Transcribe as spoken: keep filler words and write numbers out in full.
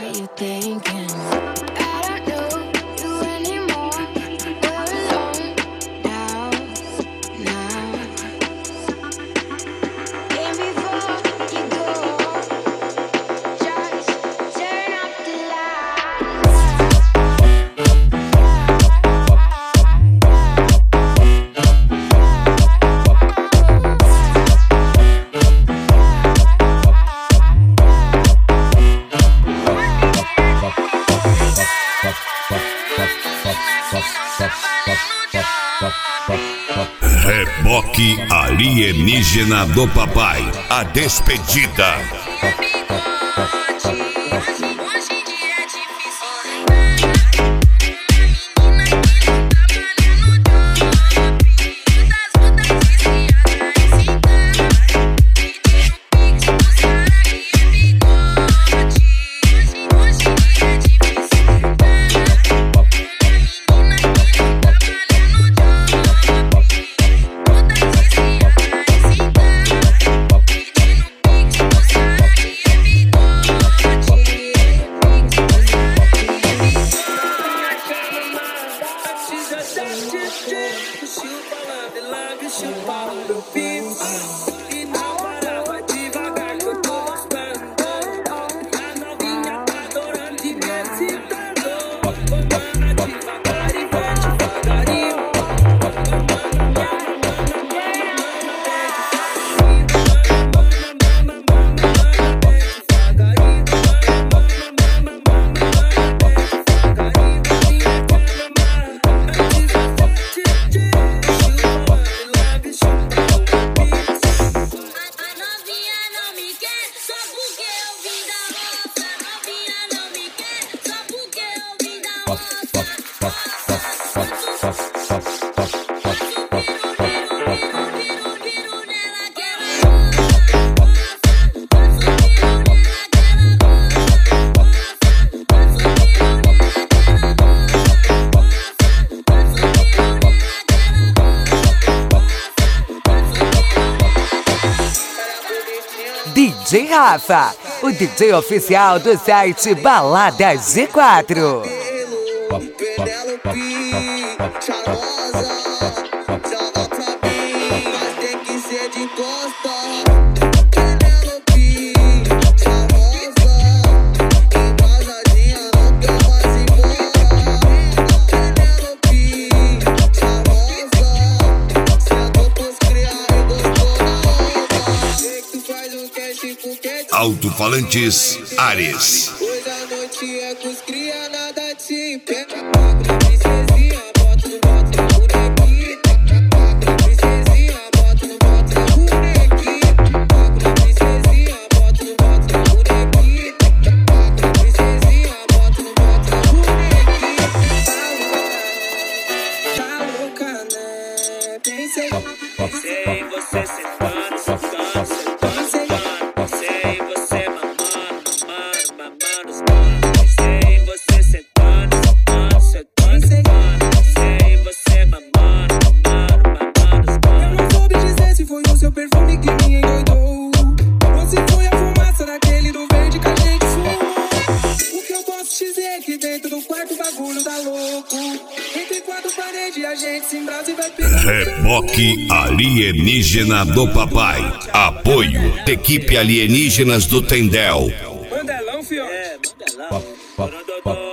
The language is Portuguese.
you thinking? I don't know you anymore. We're alone now, now. And before you go, just turn up the Reboque alienígena do papai. A despedida. D J Rafa, o D J oficial do site Balada G quatro. Alto-falantes Ares. Hoje a noite é com os cria, nada te pega. A princesinha, bota no bota no bonequinho. A princesinha, bota no bota no bonequinho. A princesinha, bota no bota no bonequinho. A princesinha, bota no bota no bonequinho. Tá louca, né? Pensei, pensei você sentando, sentando, sentando, sentando. Reboque alienígena do papai. Apoio da equipe alienígenas do Tendel. Mandelão, fio. É, Mandelão.